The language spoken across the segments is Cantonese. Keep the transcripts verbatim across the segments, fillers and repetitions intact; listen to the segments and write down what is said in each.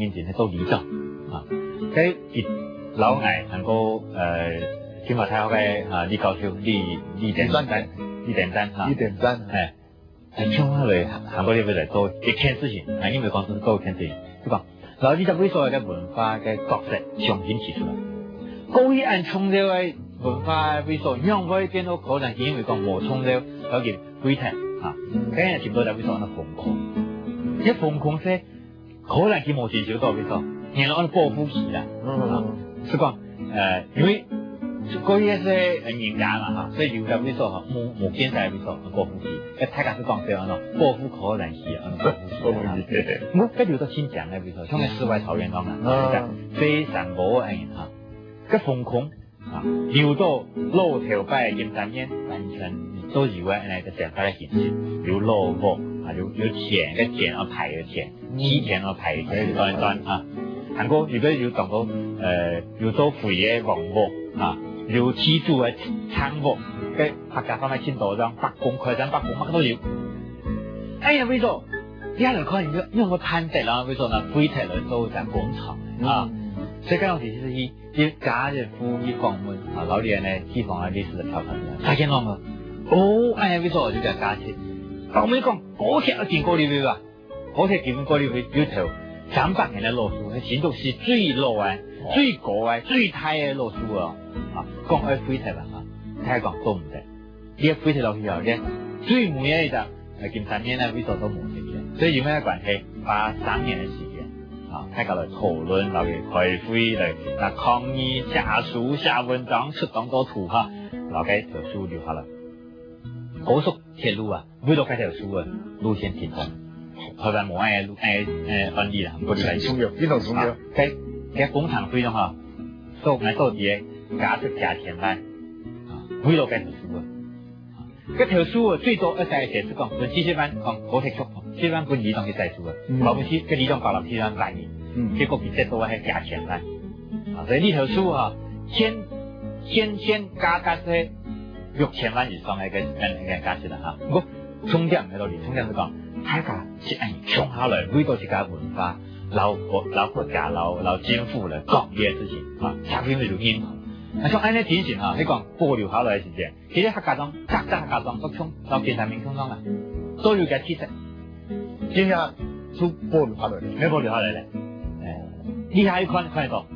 面前咧做里長啊，佢亦老嗌韓國誒金華大學嘅啊李教授李李典丹李典丹嚇， 李典丹誒，係搶下嚟韓國呢邊嚟做一件事情，啊，因為講是做一件事情，對吧？然後呢隻所謂嘅文化嘅角色重新提出來，故意按創造嘅文化嘅所，讓佢變到可能因為講冇創造有件規條啊，咁樣接到就會所謂瘋狂，一瘋狂些可能佢冇錢少到會所，然後按報復期啦，嗯，是講誒，因為嗰啲一些人家嘛哈，所以留在會所哈，冇冇建在會所報復期，誒大家是講這樣咯，報復可能期啊，報復期，我跟住都先講嘅會所，像喺世外桃源咁啦，非常無愛哈，個瘋狂啊，留到露頭擺金三年，完全都以為那個正法嘅形式，有露幕啊，有有錢嘅錢啊排嘅錢，以錢啊排嘅錢，一段一段啊，韓國如果要當到誒要做肥嘅黃幕啊。有基礎嘅倉幕，嘅客家方面簽到張八公開張八公乜都要。哎呀，為咗一嚟可能用個攀石啦，為咗呢飛踢嚟做張廣場啊，所以嗰陣時是以以假嘅富以廣門啊，老啲人咧地方啊歷史嘅條分嘅，發現啷個？哦，哎呀，為咗就叫假設，但我咪講嗰條見過你未啊？嗰條見過你未？有條三百年嘅路數，係新竹市最老嘅、最高嘅、最大嘅路數啊！啊，講開飛踢啦嚇，睇下講都唔得。呢個飛踢落去後咧，最每一就誒近三年咧，為數都冇實現，所以有咩關係？花三年嘅時間啊，大家嚟討論，嚟開會嚟嗱抗議、寫書、寫文章、出咁多圖嚇，留低條書留下來。高速鐵路啊，為咗嗰條書啊，路線停通，後邊冇誒路誒誒分離啦，唔過嚟。 重要，邊度重要？ 喺喺工廠費用嚇，數嗌數字。加出價錢來，啊，為咗嗰條書啊，嗰條書啊最多一世寫是講，就七十萬講高鐵速，七十萬本移動去寫書啊，保不齊嗰移動包落七十萬百億，結果比這多係價錢來，啊，所以呢條書啊，先先先加加些六千萬以上嘅個誒誒價錢啦嚇，我重點喺度嚟，重點是講大家是按衝下來，為咗自家文化、老國老國家、老老政府嚟講呢啲事情啊，才會有認同。啊，像安尼情形啊，你講保留下來嘅時間，其實客家莊、客家客家莊都衝到建設民眾莊啦，都有嘅特色， 今日都保留下來， 咩保留下來咧？誒，呢下一看看得到，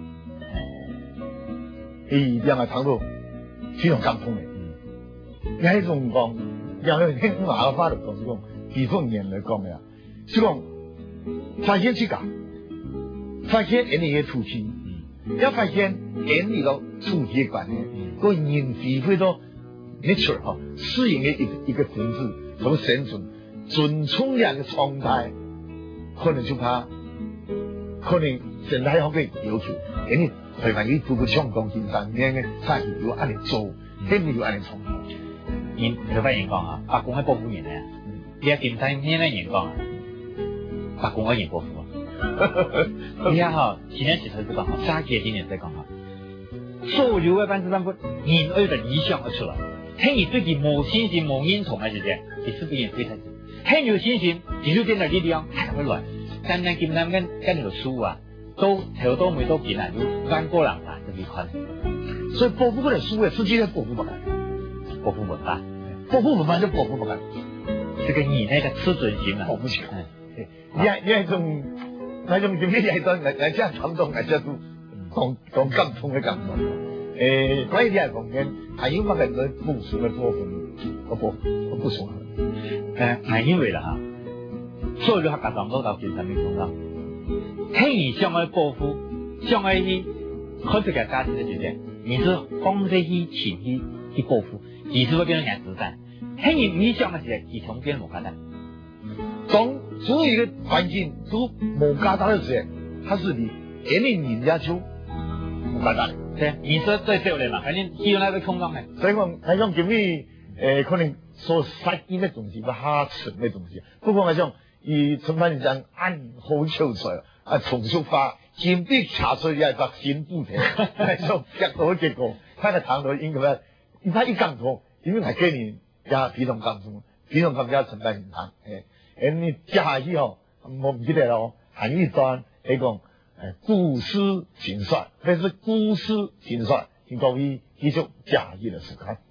誒，兩個長度非常感動嘅，嗯，你喺中講，兩個聽馬嘅話嚟講，是講幾十年嚟講嘅啊，是講發現自家，發現人哋嘅處境。一發現建立到處界觀咧，個人智慧到 nature 嗬，適應嘅一一個城市同生存，盡充量嘅狀態，可能就怕，可能現在好嘅要求，因為台灣佢做個香港金山咩嘅，差係要按嚟做，肯定要按嚟創造。 因台灣人講啊，白宮係保護人嘅，而家金山咩咧人講啊，白宮係人保護。你睇下，前年時頭就講哈，沙姐今年再講哈，所有嘅辦事辦法，人愛的意向而出來，喺你對佢冇信心、冇認同嘅時間，你是不是非常之？喺有信心，你就變得力量太會來。單單金山跟跟條書啊，都頭都未都見啊，要翻過人啊，就幾款。 所以保護嗰條書嘅，實際係保護唔緊， 保護文化， 保護文化就保護唔緊。 這個你那個自尊心啊， 保護起來。你係你係種。那種點解係當人人家感動，人家都講講感動嘅感動。誒，關於啲人講嘅，係因為人哋部署嘅部分，個部個部署。 誒，係因為啦嚇，所有客家莊都到建設民眾莊，喺而上嘅保護，上嘅去開出嘅價值嘅時間，你是放在去前去去保護，其實會變成人子彈。喺而唔上嘅時間，佢從變冇簡單。 當所有一個環境都冇加大的時候，它是你人哋人家就冇加大。 對，你說最對嚟嘛，反正只有那個衝動嘅。 所以講，係講今日誒，可能所實現嘅東西，不下沉嘅東西。不過係講，以陳班長按好抽出來，啊，重塑化，金碧查出來把新布條，係種結果結果，睇個堂頭應該咩？你睇一講頭，因為係給你加皮同感中，皮同感加陳班長堂誒。誒，你接下去吼，我唔記得咯。行一段，你講诶古詩新說，這是古詩新說，請各位繼續加以的思考。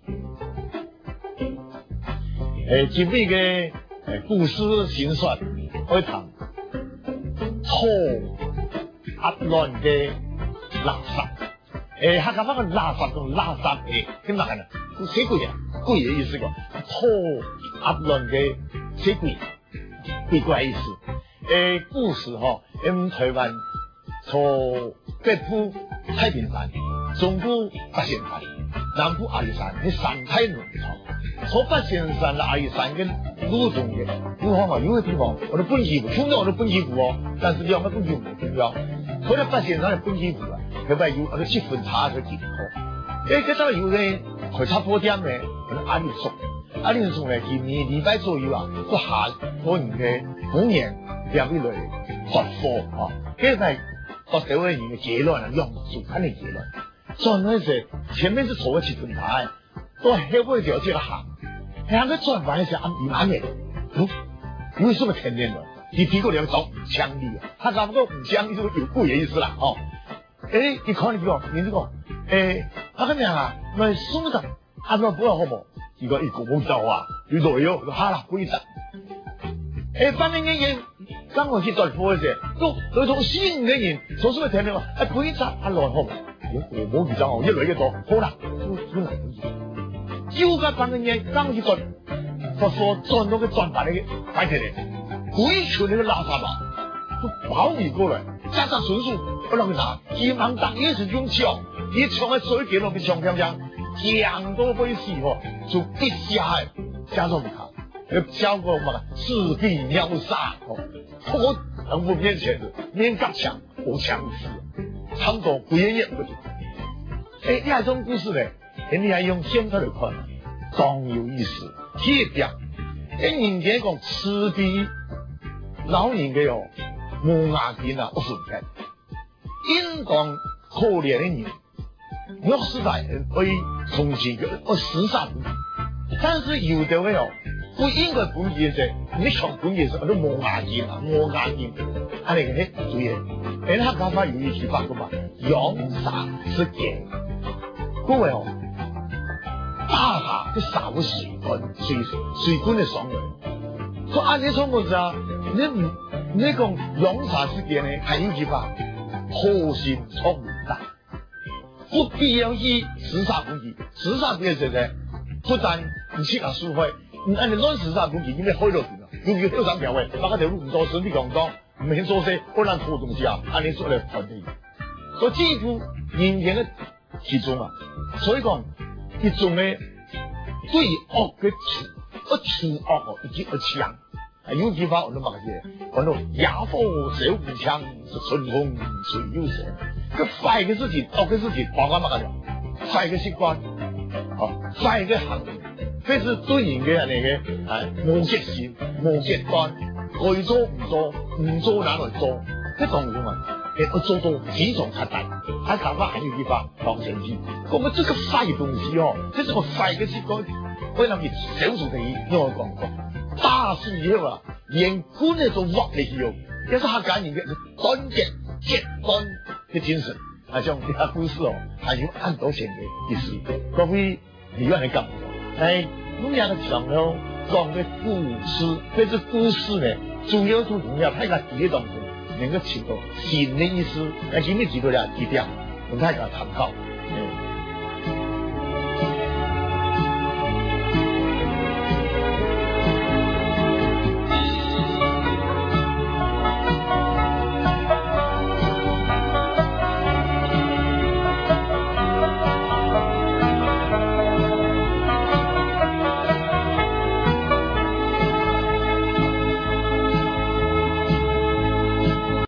誒，今日嘅誒古詩新說開談拖壓亂嘅垃圾。誒，客家話嘅垃圾同垃圾誒，點解呢？寫鬼啊，鬼嘅意思個拖壓亂嘅寫鬼，鬼怪意思。誒，古時嗬，喺台灣從北部太平山、中部八仙山、南部阿里山，喺山體農場，從八仙山到阿里山嘅路中嘅路方啊，有個地方我哋本基湖，聽到我哋本基湖哦，但是兩個本基湖唔重要，佢哋八仙山係本基湖啊，佢咪有嗰啲積分差嘅結果。誒，嗰度有咧開茶鋪店咧，阿里松，阿里松咧今年禮拜左右啊，都下嗰年嘅虎年。兩位來發貨啊！這係發社會人嘅結論啊，用主觀嘅結論。轉嗰時前面是坐個氣氛台，到後尾就這個行，行個轉彎是按二萬嘅，嗯，為什麼天天的？你提過兩種槍力啊？他差不多唔槍就有貴嘅意思啦，哦。誒，你看你講，你呢個誒，我咁樣啊，咪蘇得按照不好好冇？如果一個冇就話，你來咗，哈啦，貴實。誒，反正嘅嘢。當我去轉貨嘅時候，都有種新嘅人，所以咪聽你話，誒鬼雜阿來好，我冇記咗，一來一個，好啦，都都難嘅。要家反正嘢，當我去轉，發貨轉到個轉法嘅擺起嚟，鬼群那個垃圾啊，都跑你過來，扎扎純屬不能拿，急忙當也是用槍，一槍喺水給落去槍槍槍，槍都會死喎，就必下嘅，加上唔卡。有教過嘛？赤壁秒殺哦，我人物面前的面夾槍，我槍死，差唔多不願意不就。誒，呢種故事咧，你係用現在嚟看，當有意思。特別，誒人家講赤壁老人嘅哦，無牙根啊，不順嘅，應當可憐嘅人，若是在為從前嘅我死殺，但是有的嘅哦。不應該本意嘅啫，你講本意時候都冇牙煙啊，冇牙煙，啊你嘅注意，你客家話有一句話噶嘛，養沙是嘅，各位哦，大下啲沙會水乾，水水乾嘅爽嘅，所以按你所講就，你唔你講養沙是嘅呢，係有句話，好心錯唔大，不必要以自殺本意，自殺本意就係不但唔適合書會。唔按你亂時殺本件，點解開到斷啊？要唔要丟上條位？把嗰條路唔做順啲講講，唔係做些好難拖東西啊！按你說嚟反對，所以幾乎人間嘅其中啊，所以講一種咧對惡嘅除，一除惡哦，一一槍，係有句話我都忘記，講到啞火燒唔槍，是春風吹又生。個壞嘅事情，惡嘅事情，包括乜嘢？壞嘅習慣，哦，壞嘅行為。這是對人嘅人嚟嘅，係冇決心、冇決斷，該做唔做，唔做哪來做？這當然嘛，誒，做到幾種太大，喺台灣還有地方當成績。咁啊，這個壞東西哦，這是個壞嘅習慣，我諗住少數地因我講過，大事以後啊，連官嘅都屈你去用，一是客家人嘅團結、決斷嘅精神，係像呢個故事哦，係有很多錢嘅意思。各位你願意咁？係咁樣嘅場合講嘅故事，這隻故事呢，主要從同樣大家記憶當中能夠起到新的意思。那今日記到了幾點，同大家參考。